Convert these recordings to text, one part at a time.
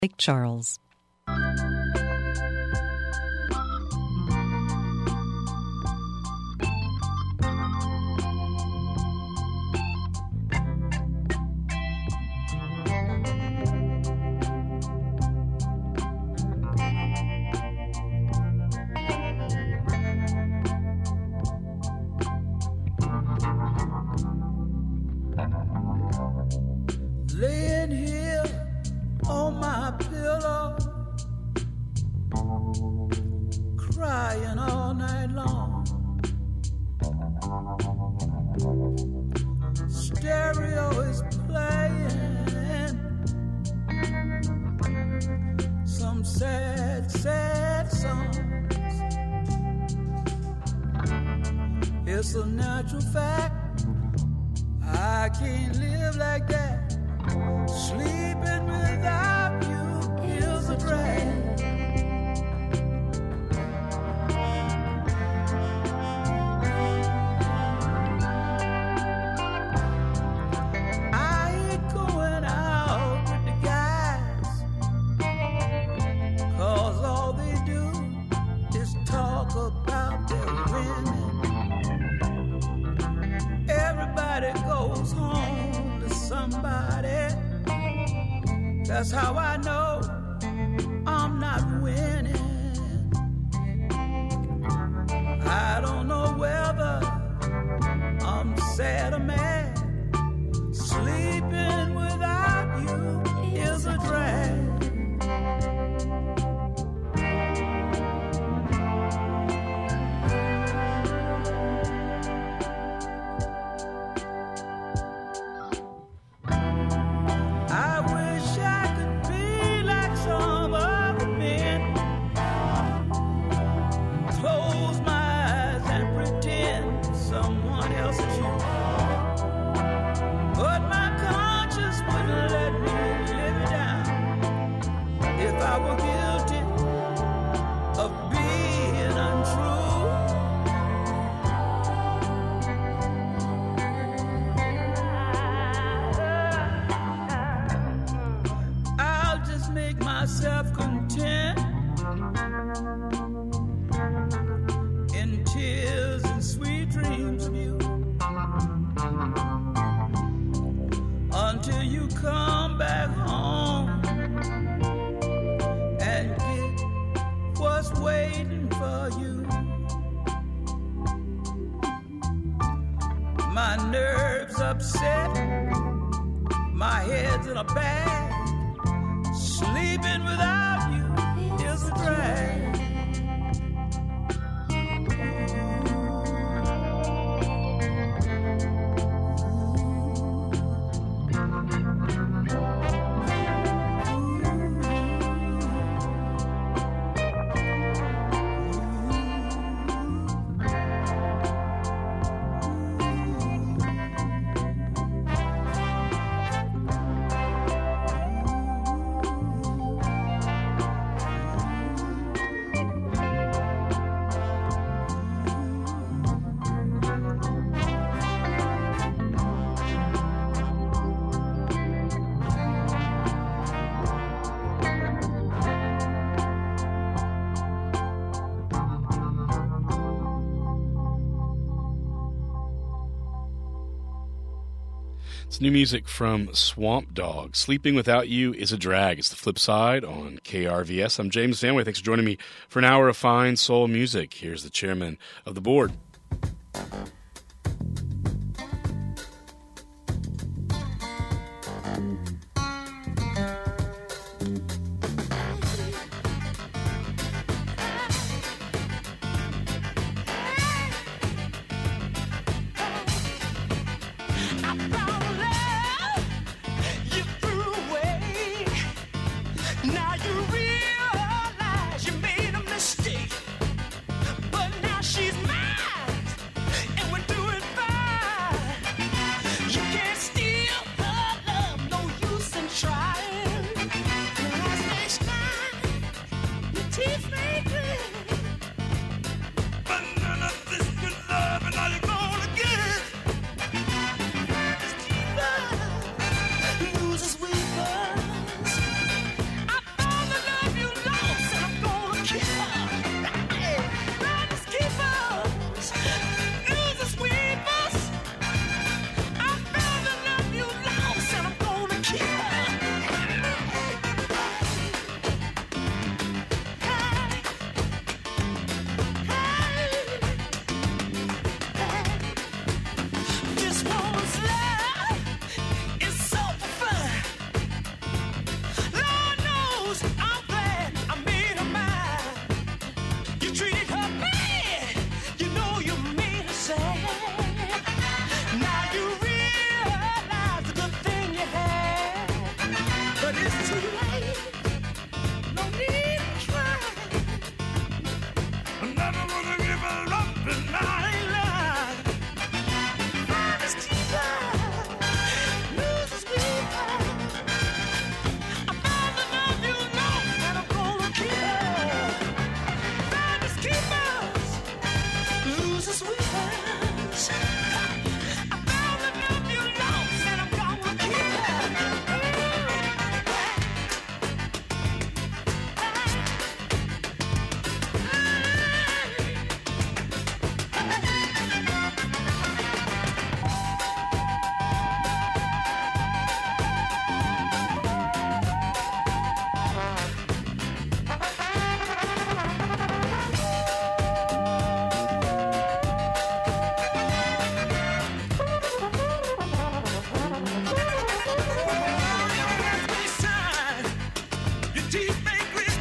Lake Charles. Laying here on my pillow, crying all night long. Stereo is playing some sad, sad songs. It's a natural fact, I can't live like that. Sleeping without you is a drag. I ain't going out with the guys, 'cause all they do is talk about their women. Everybody goes home to somebody. That's how I know I'm not winning. I don't know whether I'm sad or mad. Sleeping without you is a drag. Myself content in tears and sweet dreams of you until you come back home and get what's waiting for you. My nerves upset, my head's in a bag. Sleeping without you is a drag. It's new music from Swamp Dogg. Sleeping Without You is a Drag. It's the flip side on KRVS. I'm James Vanway. Thanks for joining me for an hour of fine soul music. Here's the chairman of the board. Now you realize you made a mistake, but now she's mine. teeth may grit,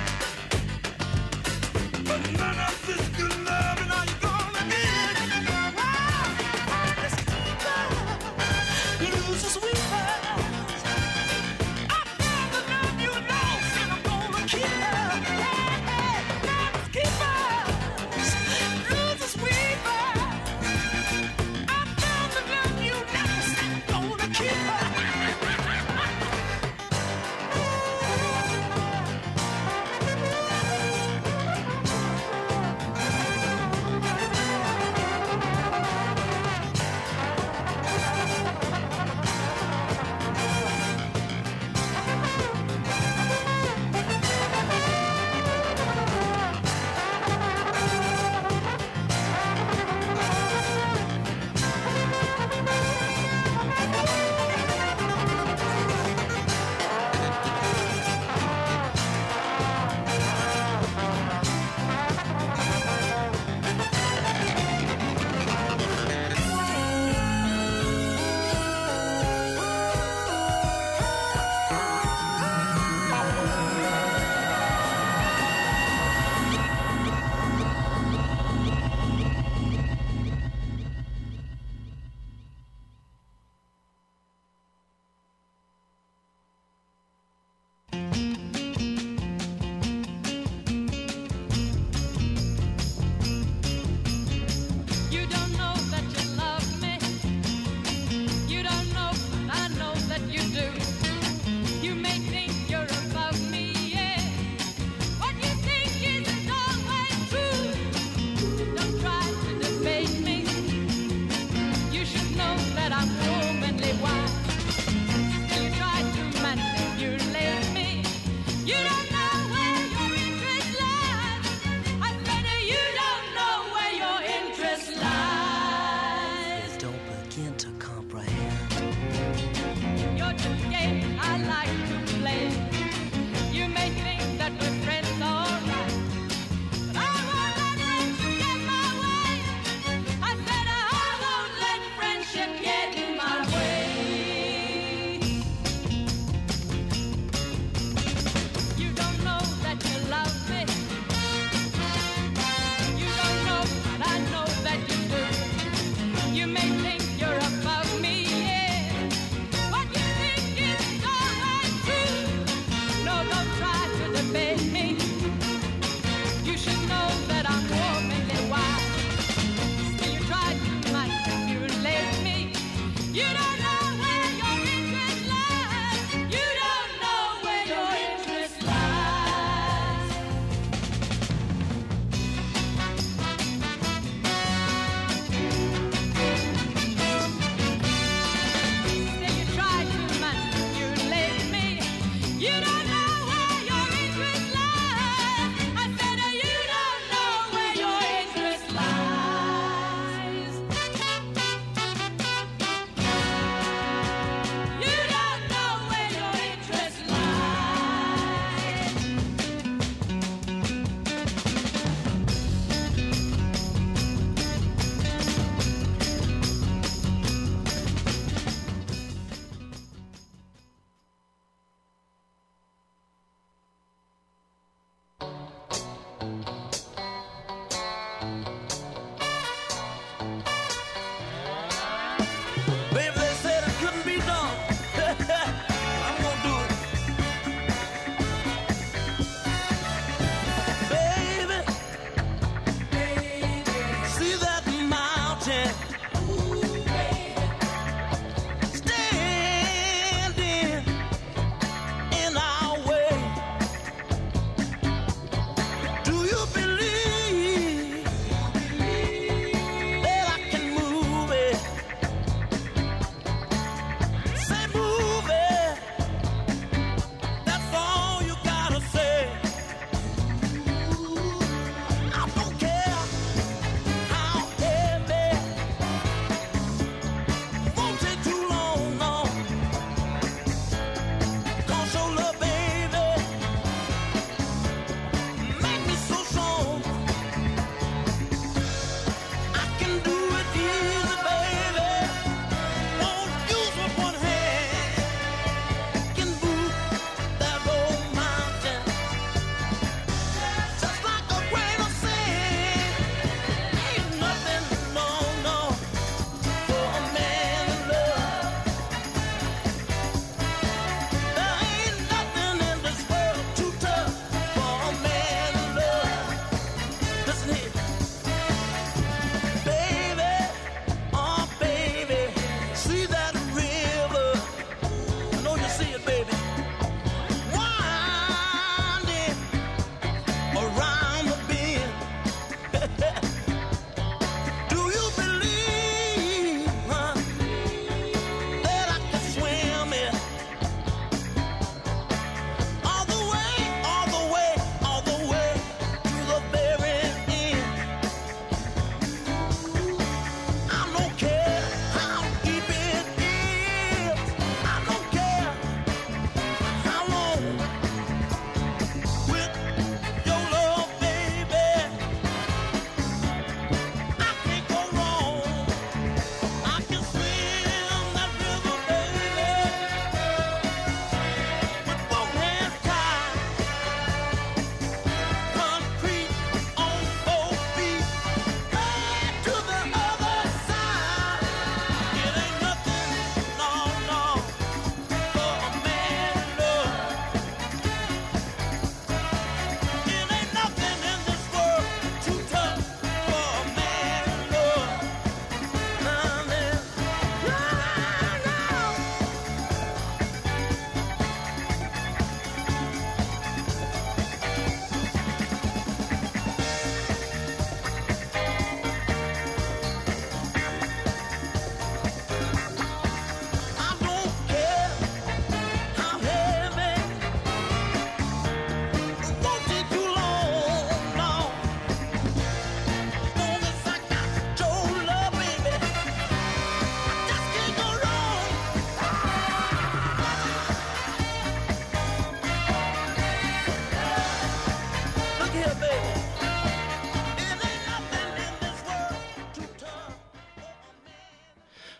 but none of this good loving are you gonna get. This keeper lose the sweet vibes. I found the love you lost, and I'm gonna keep her. This keeper lose the sweet vibes. I found the love you lost, and I'm gonna keep her.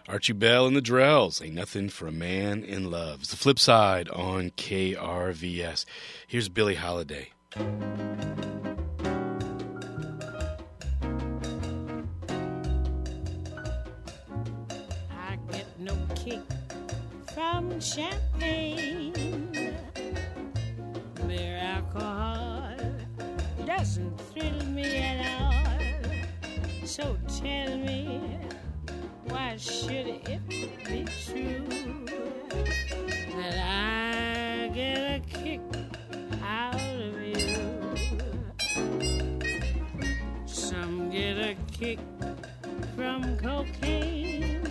Archie Bell and the Drells, Ain't Nothing for a Man in Love. It's the flip side on KRVS. Here's Billie Holiday. I get no kick from champagne. Mere alcohol doesn't thrill me at all. So tell me, why should it be true that I get a kick out of you? Some get a kick from cocaine.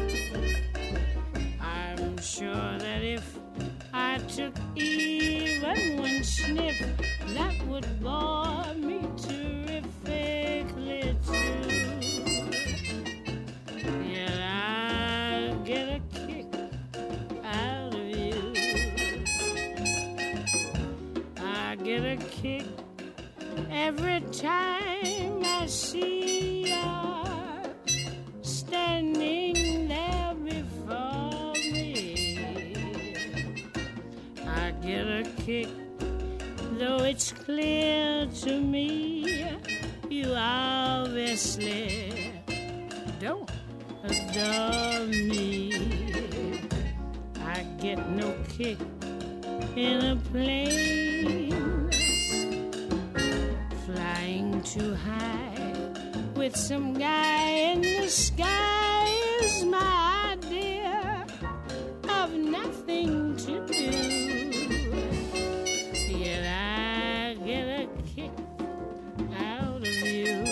I'm sure that if I took even one sniff, that would bore me terrifically too. Yet I get a kick out of you. I get a kick every time I see you standing there before me. I get a kick, though it's clear to me you obviously don't adore me. I get no kick in a plane flying too high with some guy in the sky is my idea of nothing to do. Yet I get a kick out of you.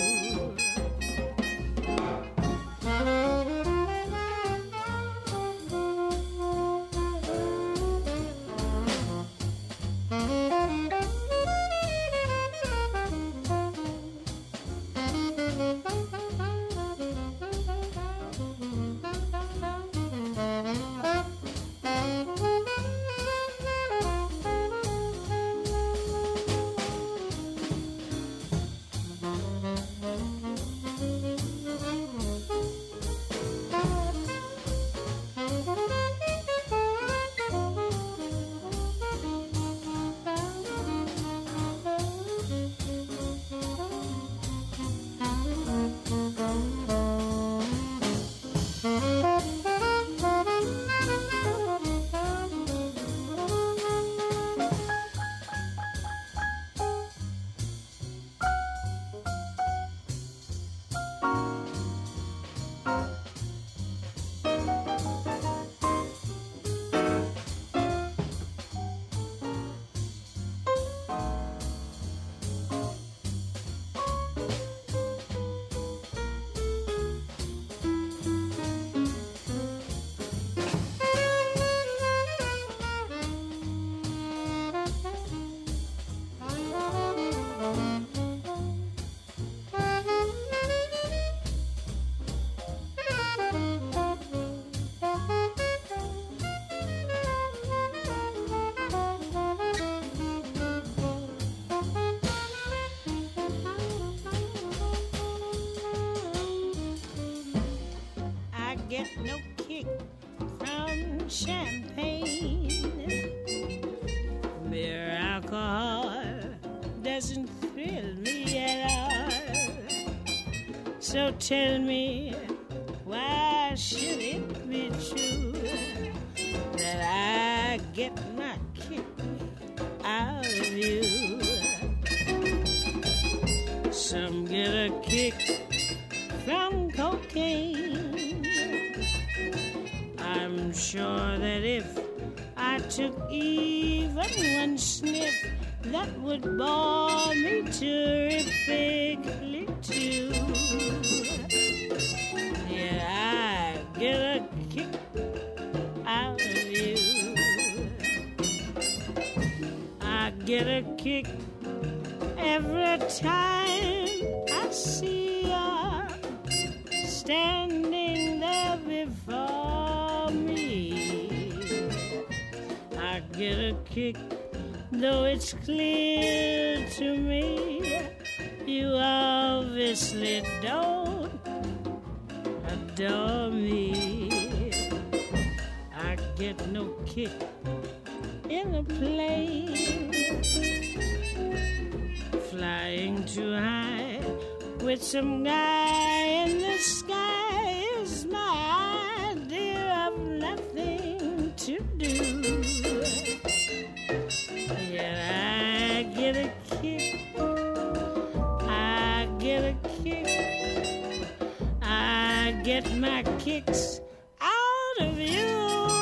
Get no kick from champagne. Mere alcohol doesn't thrill me at all. So tell me, why should it be true that I get my kick out of you? Some get a kick from cocaine. I'm sure that if I took even one sniff, that would bore me terrifically too. Yeah, I get a kick out of you. I get a kick every time I see you standing there before me. I get a kick, though it's clear to me you obviously don't adore me. get no kick in a plane. Flying too high with some guy in the sky is my idea of nothing to do. Yeah, I get a kick. I get a kick. I get my kicks out of you.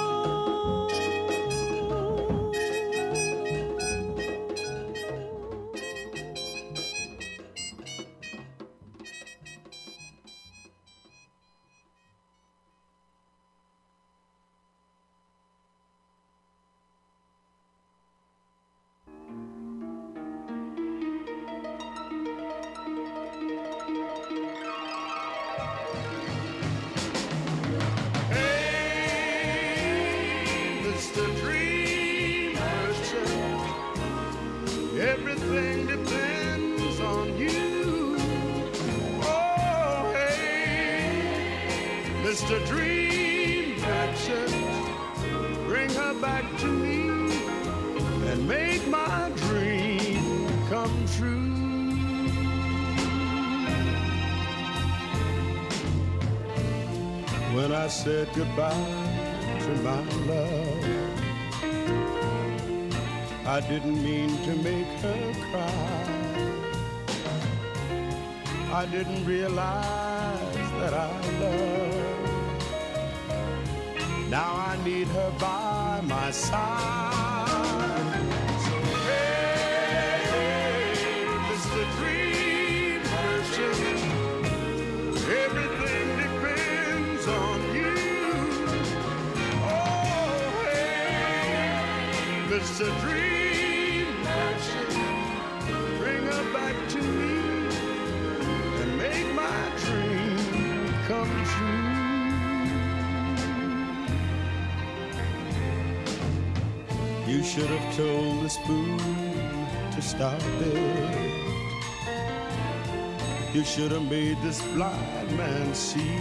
Everything depends on you. Oh, hey, Mr. Dream Merchant, bring her back to me and make my dream come true. When I said goodbye to my love, I didn't mean to make her cry. I didn't realize that I loved. Now I need her by my side. So hey, Mr. Dream Merchant, everything depends on you. Oh, hey, Mr. Dream Merchant, bring her back to me and make my dream come true. You should have told the spoon to stop it. You should have made this blind man see.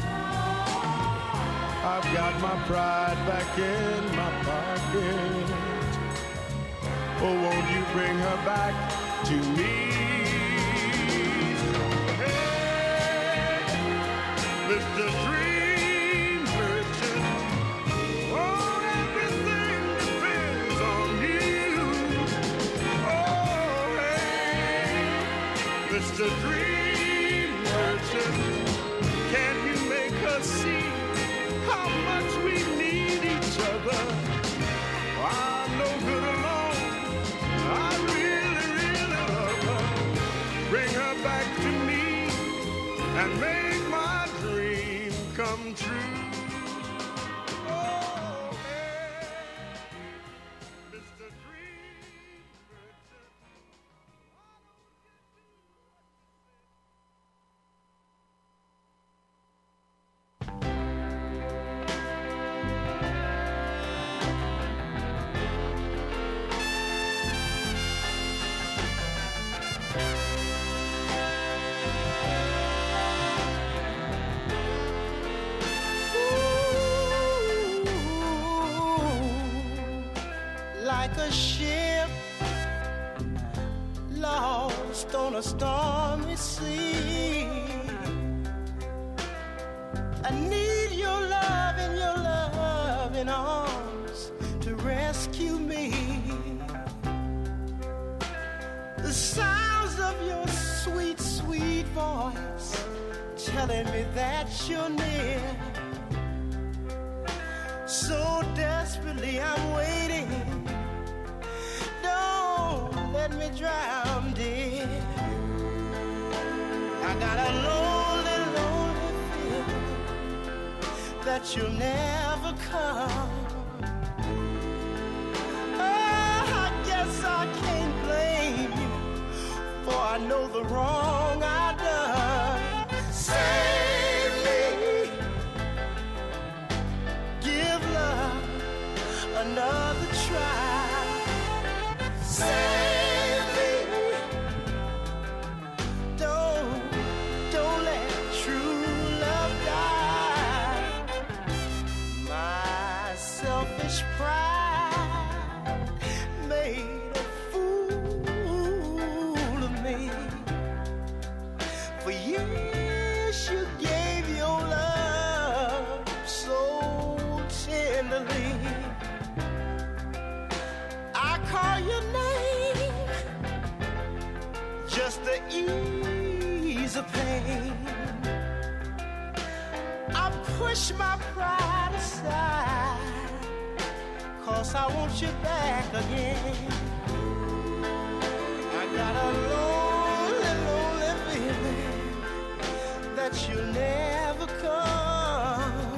I've got my pride back in my pocket. Oh, won't you bring her back to me? Hey, Mr. Dream Merchant, oh, everything depends on you. Oh, hey, Mr. Dream Merchant, can you make her see how much we need each other? I'm no good alone. I really, really love her. Bring her back to me and make my dream come true. Oh, hey, Mr. Dream Merchant. Like a ship lost on a stormy sea, I need your loving arms to rescue me. The sounds of your sweet, sweet voice telling me that you're near. So desperately I'm waiting. Don't let me drown, dear. I got a lonely, lonely feeling that you'll never come. Oh, I guess I can't blame you, for I know the wrong I've done. Save me. Give love another try. Save me. Don't let true love die. My self pain. I push my pride aside, 'cause I want you back again. I got a lonely, lonely feeling that you'll never come.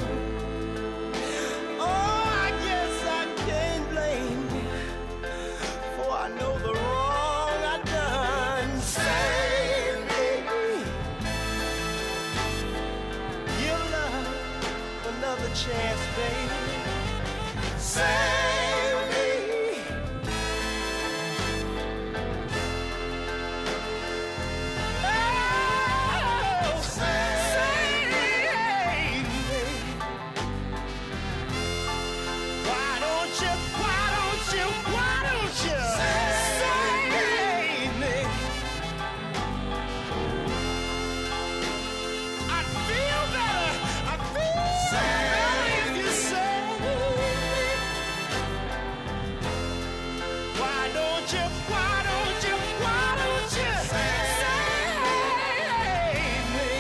Oh, I guess I can't blame you, for I know the wrong I done. Save me. Give love another chance, baby. Save me. Oh, save me. Why don't you save me? I'd feel better if you saved me. Why don't you save me?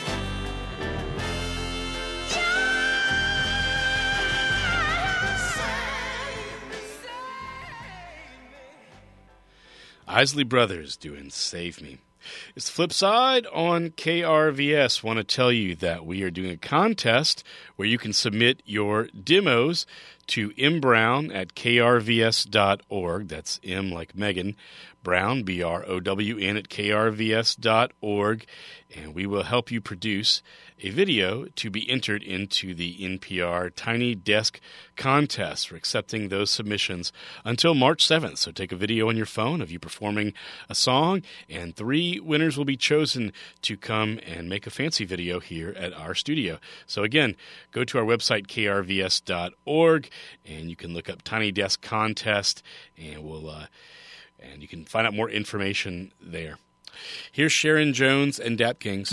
Isley Brothers doing Save Me. It's the flip side on KRVS. Want to tell you that we are doing a contest where you can submit your demos to mbrown@krvs.org. That's M like Megan, Brown, BROWN at krvs.org. And we will help you produce a video to be entered into the NPR Tiny Desk contest. We're accepting those submissions until March 7th. So take a video on your phone of you performing a song, and 3 winners will be chosen to come and make a fancy video here at our studio. So again, go to our website, krvs.org, and you can look up Tiny Desk Contest, and and you can find out more information there. Here's Sharon Jones and Dap Kings.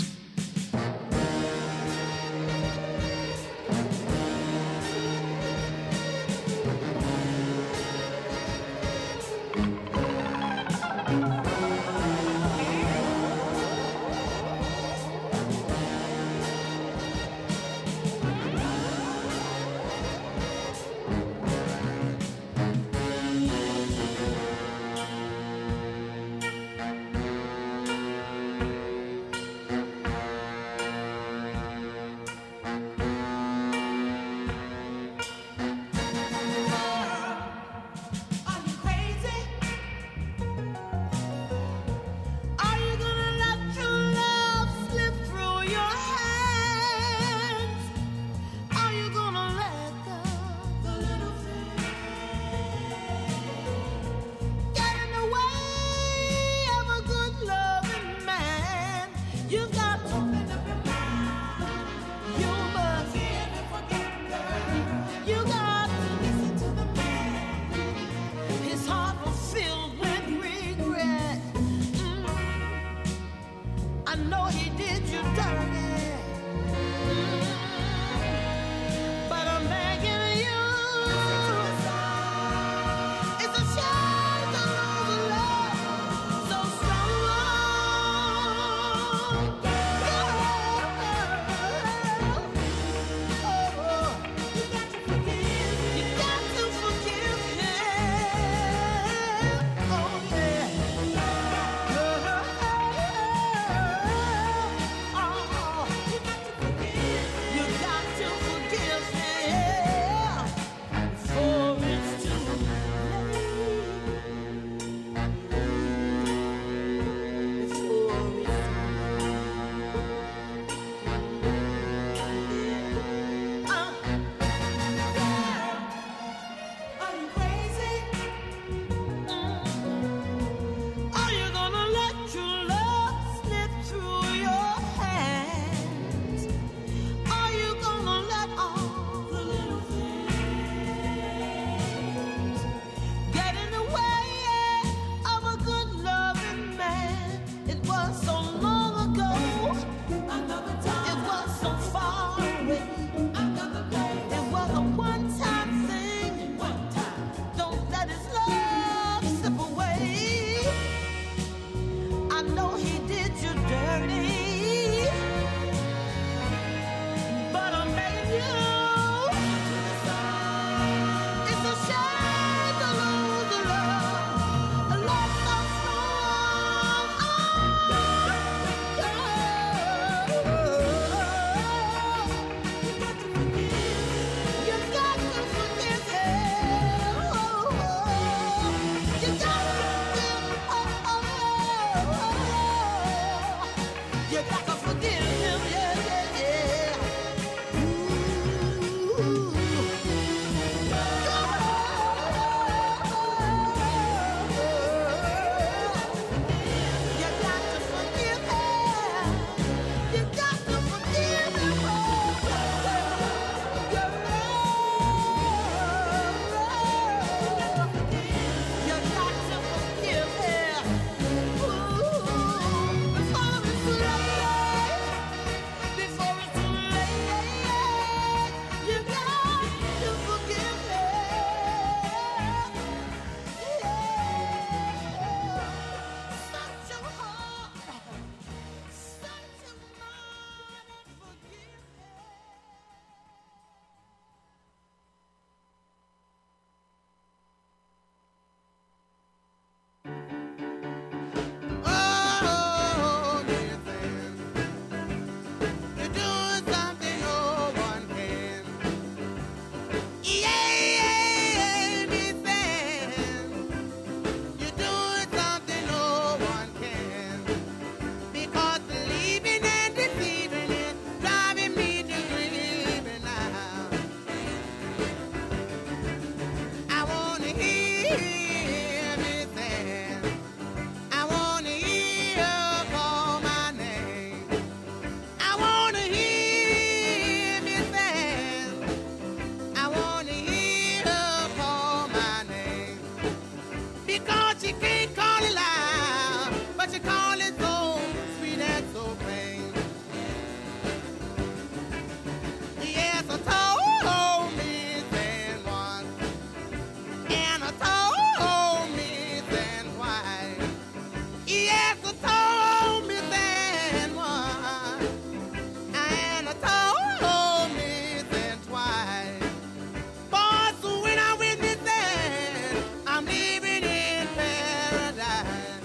Yes, I told me then once, and I told me then twice. Boy, so when I'm with me then, I'm living in paradise.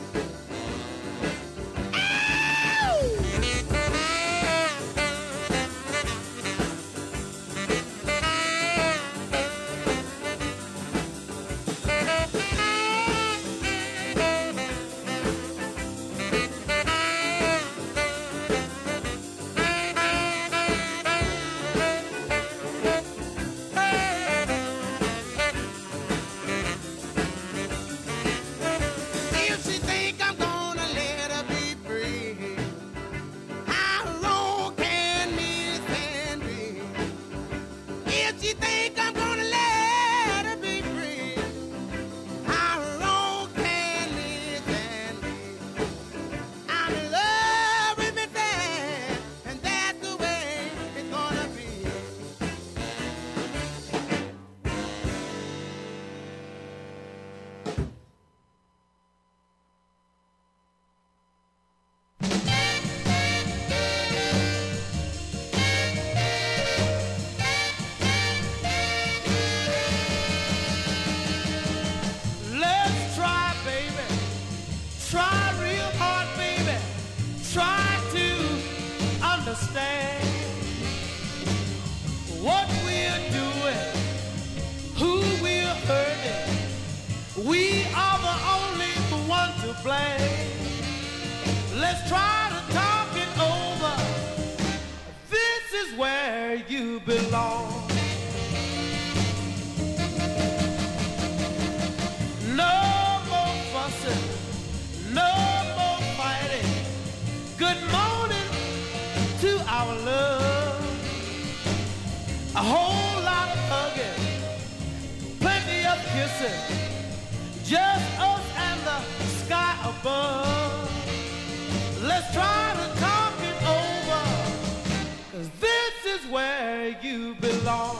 If she think I'm gonna let her be free, how long can Miss Ann be? If she think I'm gonna let her be free, how long can Miss Ann be? I'm in love with Miss Ann, and that's the way it's gonna be. Let's try, baby. Try real hard, baby. Try to understand what we're doing, who we're hurting. We are the only one to blame. Let's try to talk it over. This is where you belong. No more fussing, no more fighting. Good morning to our love. A whole lot of hugging, plenty of kissing. Just us and the sky above. Let's try to talk it over, 'cause this is where you belong.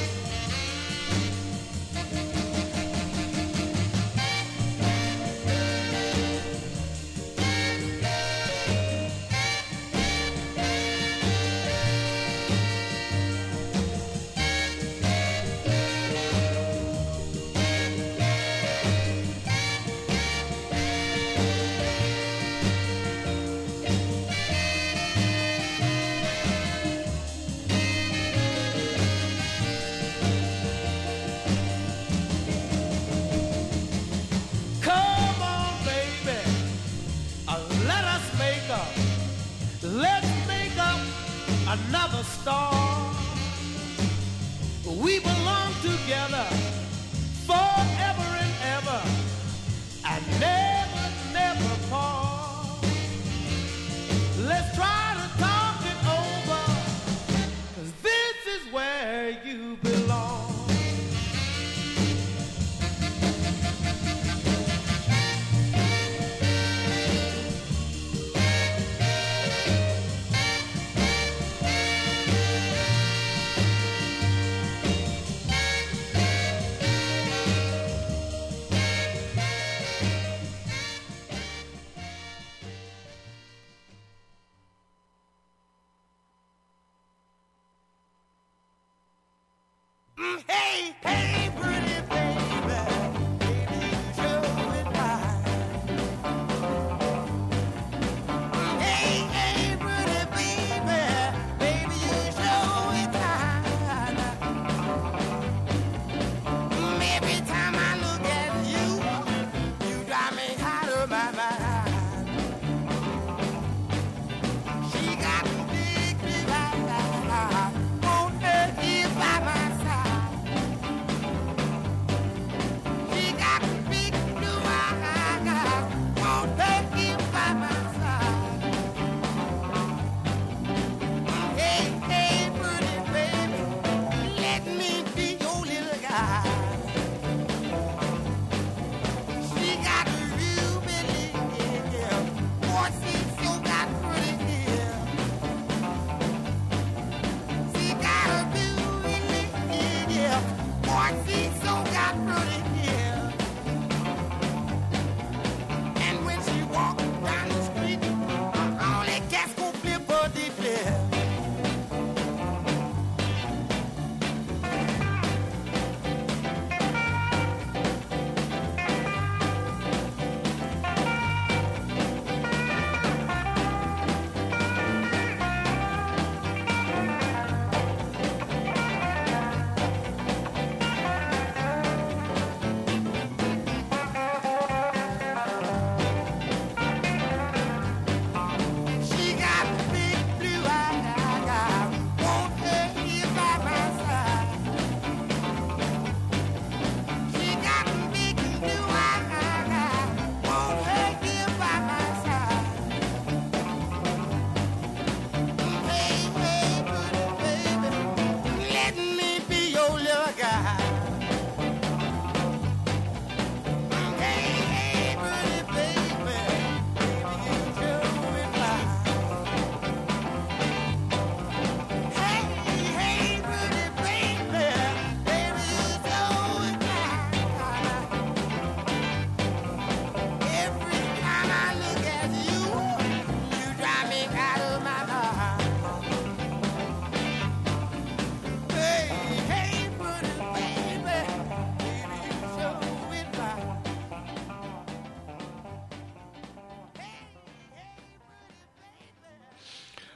Come on, baby, let us make up. Let's make up another star. We belong together forever and ever, and never, never part. Let's try to talk it over, 'cause this is where you belong.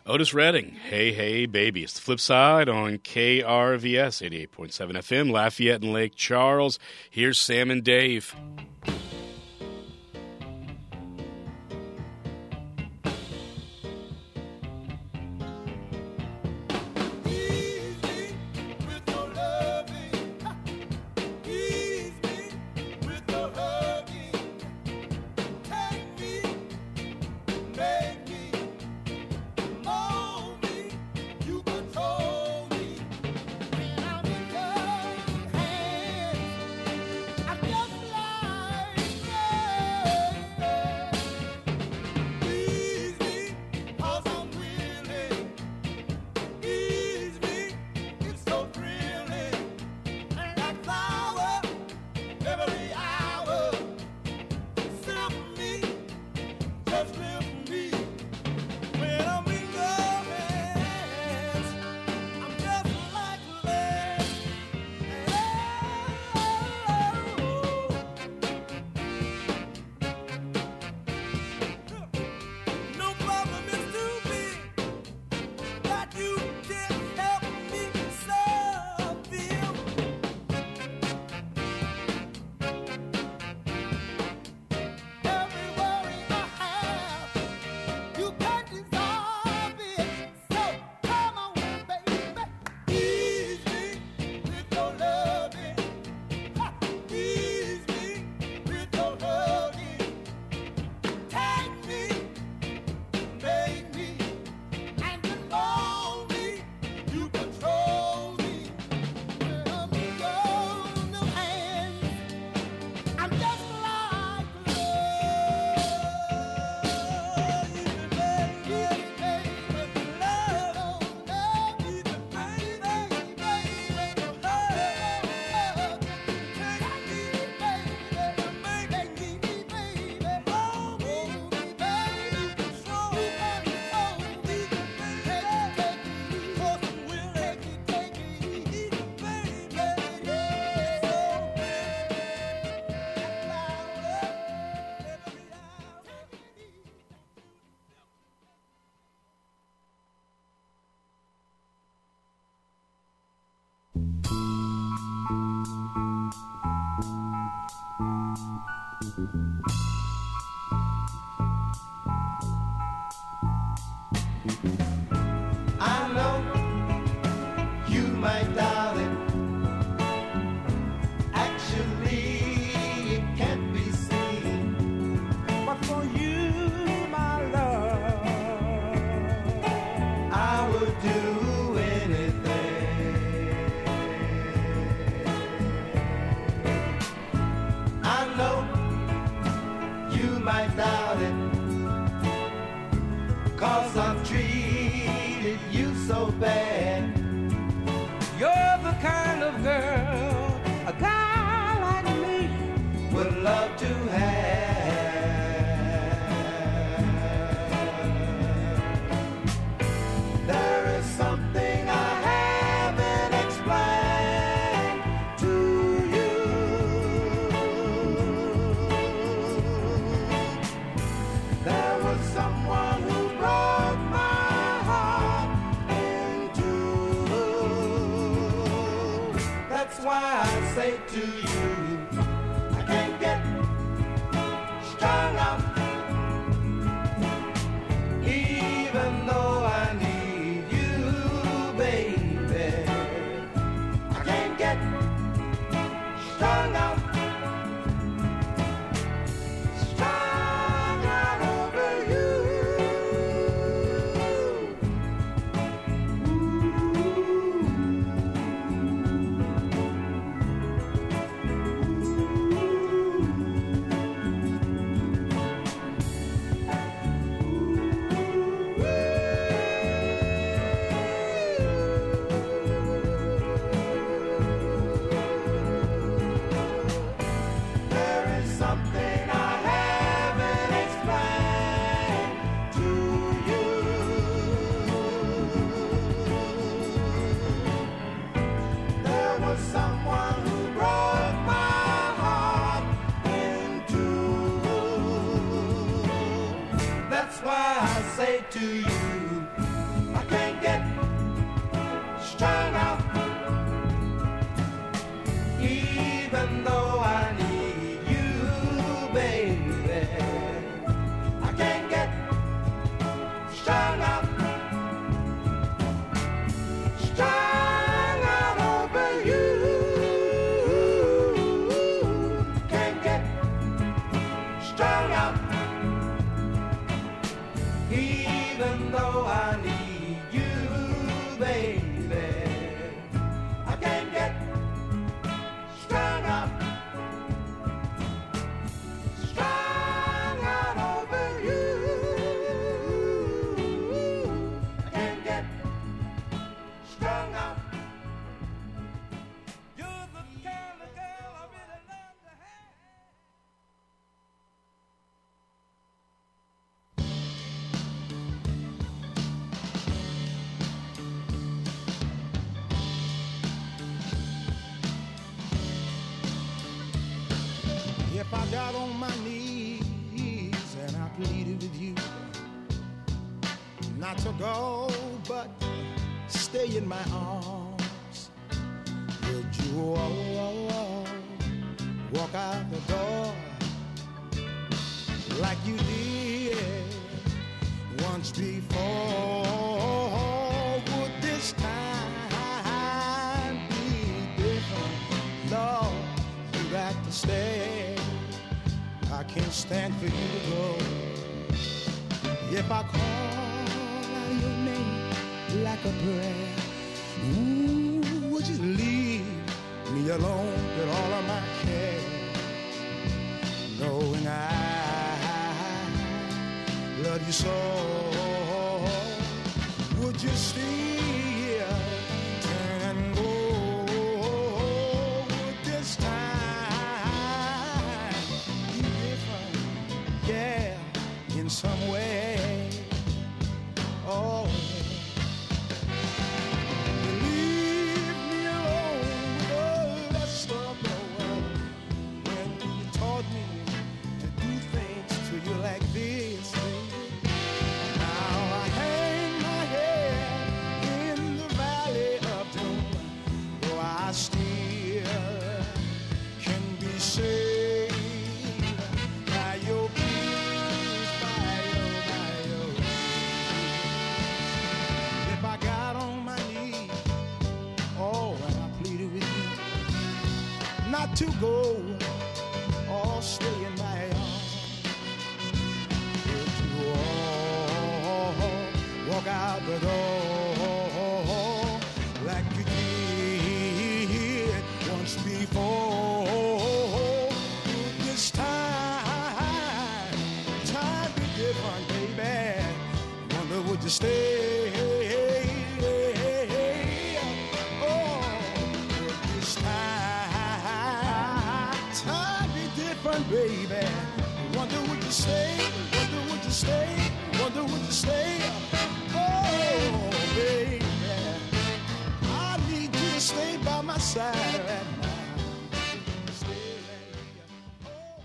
Otis Redding, Hey Hey Baby. It's the Flip Side on KRVS 88.7 FM, Lafayette and Lake Charles. Here's Sam and Dave. I know you might doubt it. Actually, it can't be seen. But for you, my love, I would do anything. I know you might doubt it, 'cause I've treated you so bad. You're the kind of girl a guy like me would love to have. There is something I haven't explained to you. There was someone who broke my heart in two. That's why I say to you, I can't get strung up, even though I need you, baby. I can't get strung up, strung out over you. There is something I haven't explained to you. There was someone who broke my heart in two. That's why I say to you, even though I need you, baby. I can't get strung up, strung out over you. I can't get strung up. You're the kind of girl I really love to have. If I got on my knees and I pleaded with you not to go, but stay in my arms, would you walk out the door like you did once before? Would this time be different? Lord, you got to stay. I can't stand for you to go. If I call out your name like a prayer, ooh, would you leave me alone with all of my cares, knowing I love you so? Would you stay here, turn and go? Would this time be different? Yeah, in some way. Oh, leave me alone with all that stuff. When you taught me to do things to you like this, now I hang my head in the valley of doom, though I still can be saved by your peace, by your peace. If I got on my knees, oh, and I pleaded with you not to go or stay in my arms, would you walk out the door like you did once before? Would this time be different, baby? Wonder would you stay? Oh, would this time be different, baby? Wonder would you stay? Wonder would you stay? Wonder would you stay? Oh, baby, I need you to stay by my side right now. Stay right here. Oh.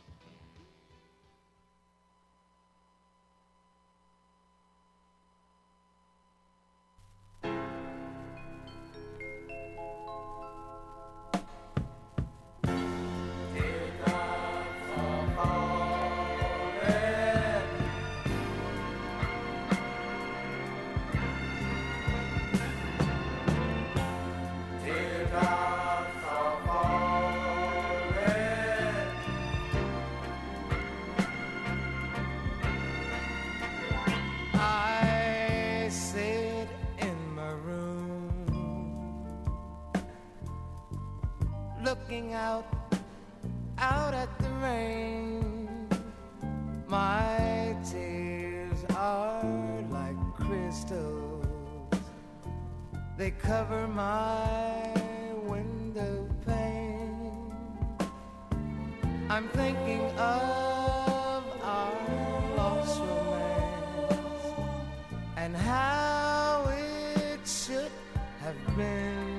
I sit in my room, looking out at the rain. My tears are like crystals, they cover my window pane. I'm thinking of our lost romance and how it should have been.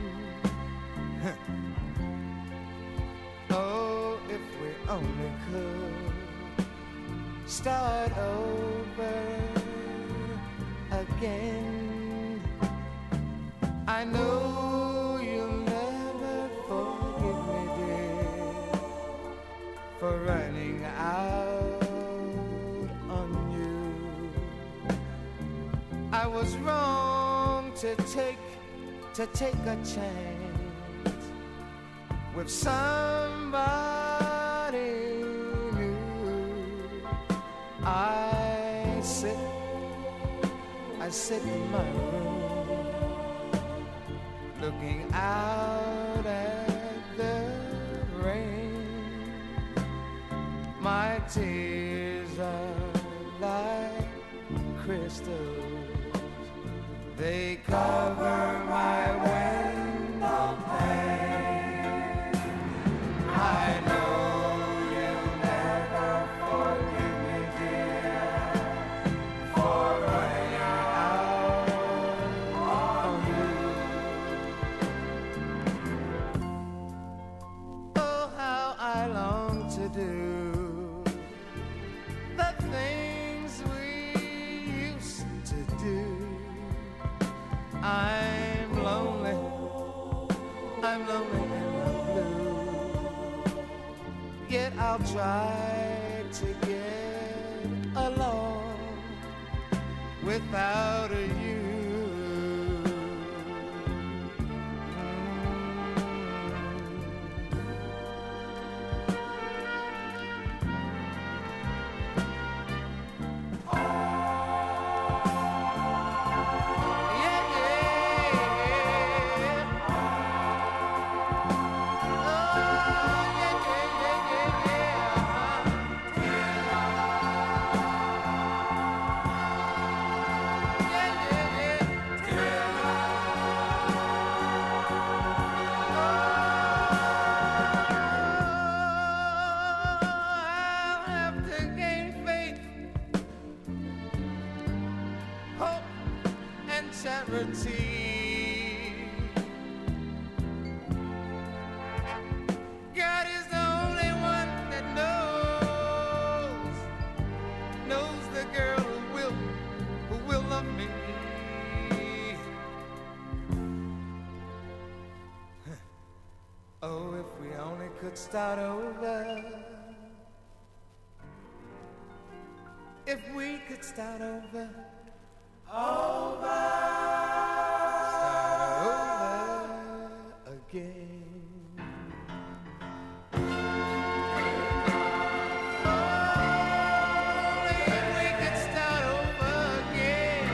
Oh, if we only could start over again. I know you'll never forgive me, dear, for running out on you. I was wrong to take a chance with somebody new. I sit I sit in my room, looking out at the rain. My tears are like crystals, they cover my window pane. I know you'll never forgive me, dear, for running out on you. Oh, how I long to do the things we used to do. I'm lonely, I'm lonely and I'm blue. Yet I'll try to get along without you. Charity. God is the only one that knows the girl who will love me. Oh, if we only could start over. If we could start over. Start over again. Only if we could start over again.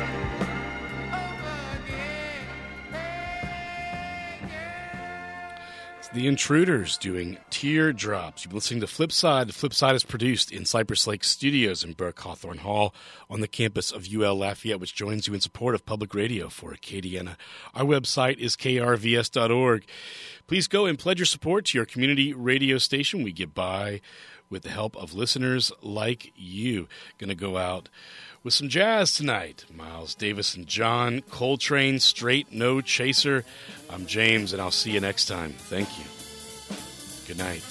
Hey, yeah. It's the Intruders doing Teardrops. You've been listening to Flipside. The Flipside is produced in Cypress Lake Studios in Burke Hawthorne Hall on the campus of UL Lafayette, which joins you in support of public radio for Acadiana. Our website is krvs.org. Please go and pledge your support to your community radio station. We get by with the help of listeners like you. Going to go out with some jazz tonight. Miles Davis and John Coltrane, Straight No Chaser. I'm James, and I'll see you next time. Thank you. Good night.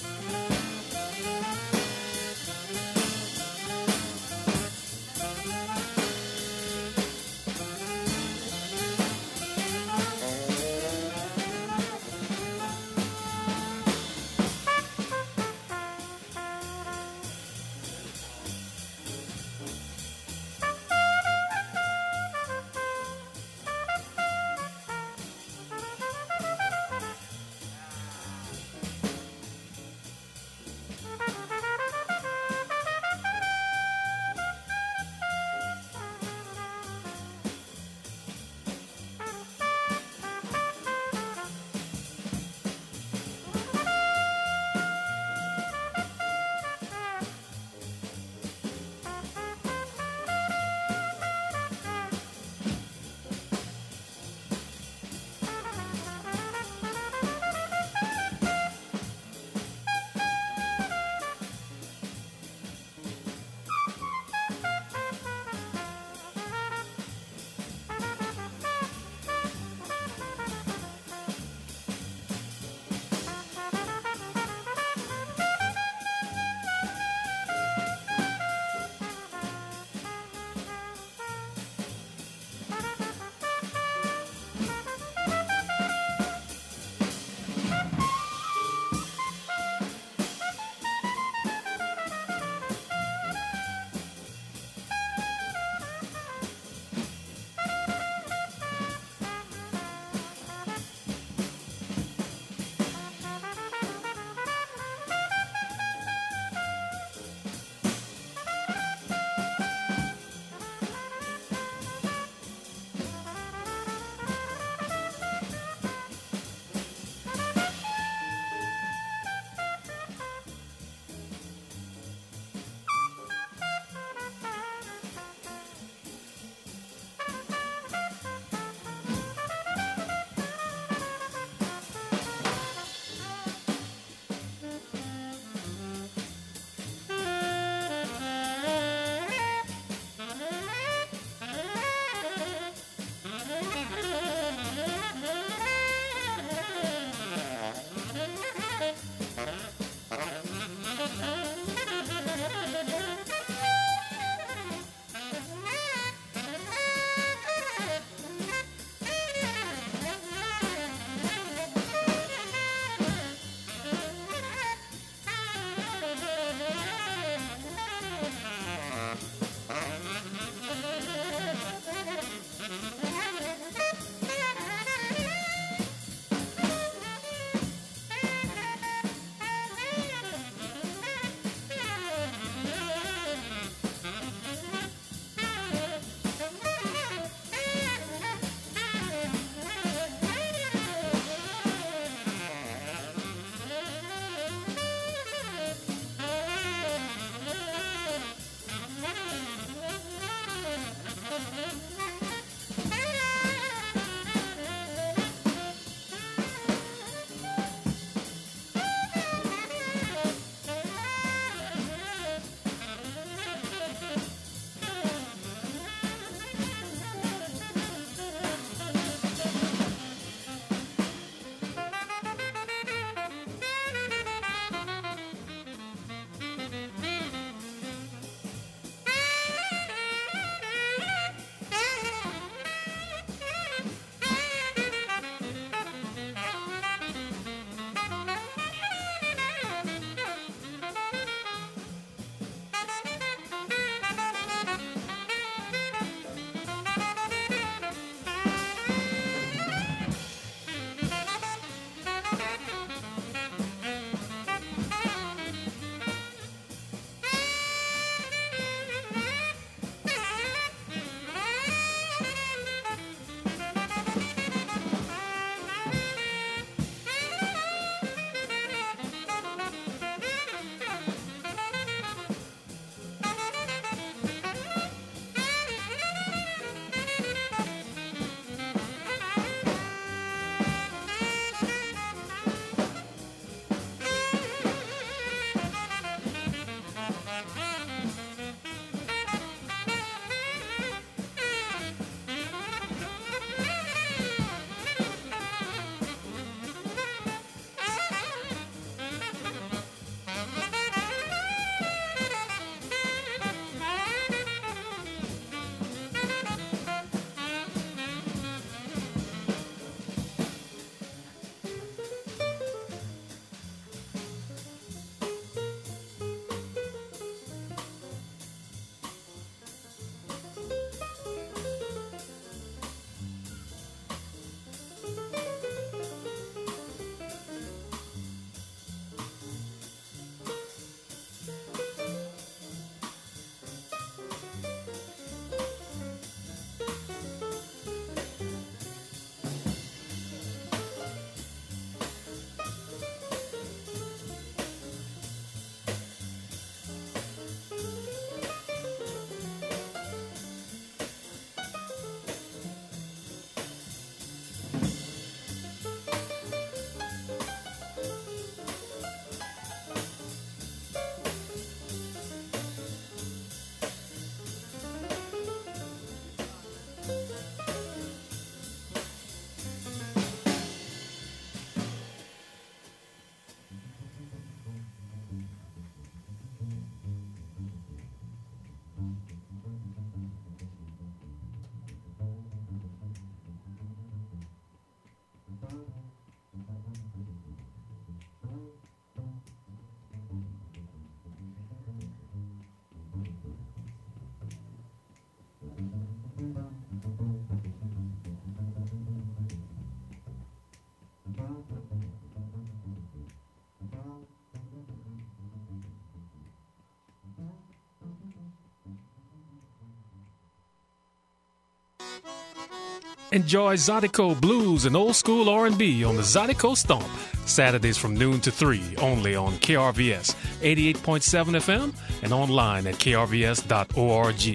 Enjoy Zydeco Blues and Old School R&B on the Zydeco Stomp, Saturdays from noon to 3, only on KRVS 88.7 FM and online at krvs.org.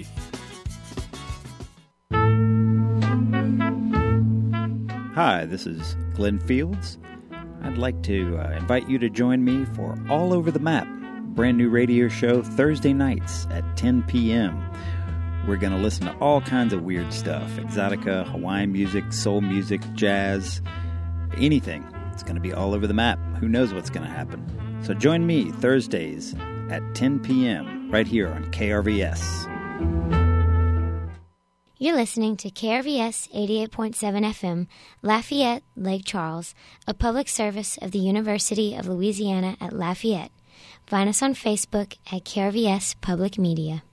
Hi, this is Glenn Fields. I'd like to invite you to join me for All Over the Map, brand new radio show Thursday nights at 10 p.m. We're going to listen to all kinds of weird stuff, exotica, Hawaiian music, soul music, jazz, anything. It's going to be all over the map. Who knows what's going to happen? So join me Thursdays at 10 p.m. right here on KRVS. You're listening to KRVS 88.7 FM, Lafayette, Lake Charles, a public service of the University of Louisiana at Lafayette. Find us on Facebook at KRVS Public Media.